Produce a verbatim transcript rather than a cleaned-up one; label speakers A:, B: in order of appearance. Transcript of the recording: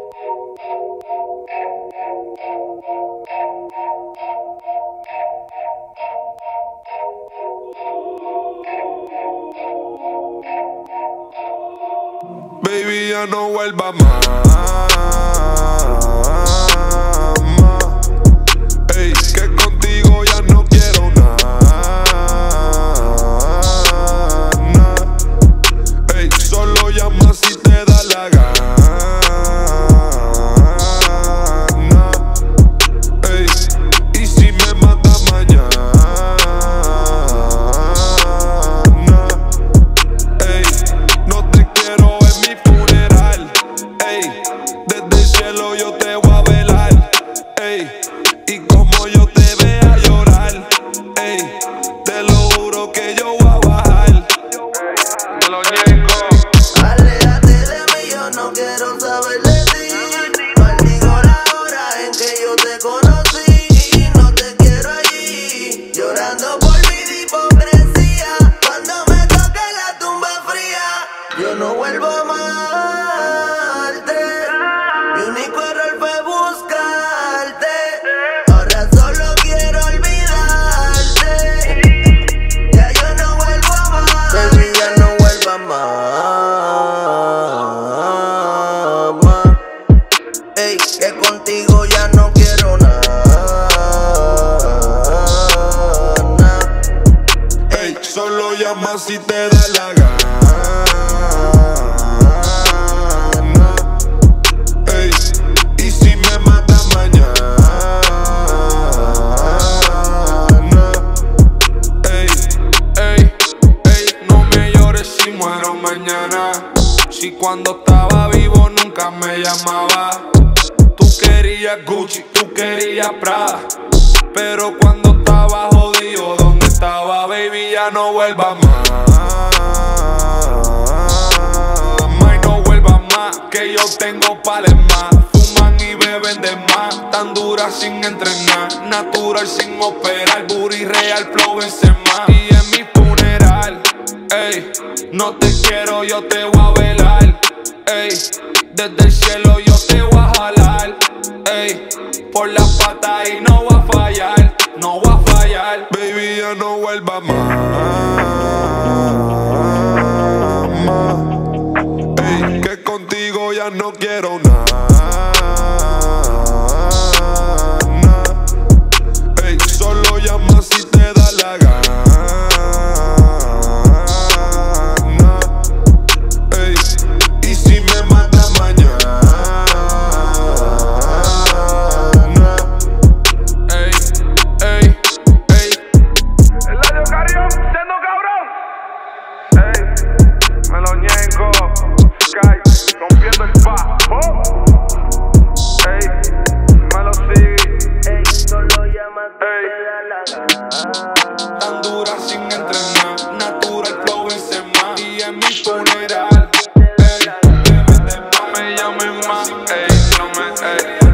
A: Baby, ya no vuelva más. Ey, que contigo ya no quiero nada. Ey, solo llama si te da la gana. Ey, y si me mata mañana. Ey, no te quiero en mi funeral. Ey, desde el cielo yo te voy a velar. Ey, y como yo te vea llorar. Ey, te lo juro que yo voy a bajar. Me lo niego.
B: Aléjate de mí, yo no quiero saber de ti. Maldigo la hora en que yo te conocí. No te quiero allí, llorando por mi hipocresía. Cuando me toque la tumba fría, yo no vuelvo a amarte. Mi único error fue buscarte. Ahora solo quiero olvidarte. Ya yo no vuelvo a amar. Baby, ya no vuelvo a amar. Ey, que contigo ya no quiero nada.
A: Ey, solo llama si te da la gana. Ey, y si me mata mañana. Ey, ey, ey, no me llores si muero mañana. Si cuando estaba vivo nunca me llamaba. Tú querías Gucci, tú querías Prada. Pero cuando estaba jodido, ¿dónde estaba? Baby, ya no vuelva más. May, no vuelva más, que yo tengo pales más. Fuman y beben de más. Tan dura sin entrenar, natural sin operar. Booty real, flow Benzema. Y en mi funeral, ey, no te quiero, yo te voy a velar. Ey, desde el cielo yo te voy a jalar. Ey, por la pata y no va a fallar, no va a fallar. Baby, ya no vuelva más. Ey, que contigo ya no quiero nada. Ey, solo llama si te da la gana. Ey, y si me mata mañana. Ey, ey, ey.
C: Eladio Carrión, siendo cabrón. Ey, me lo niego. Sky, rompiendo el bajo. Ey, me lo sigue.
B: Ey, solo llamas si
C: Ey.
B: te da la gana.
A: Tan dura sin entrenar, natural flow Benzema. Y en mi funeral, ey, no me llamen más, ey, no me, ey.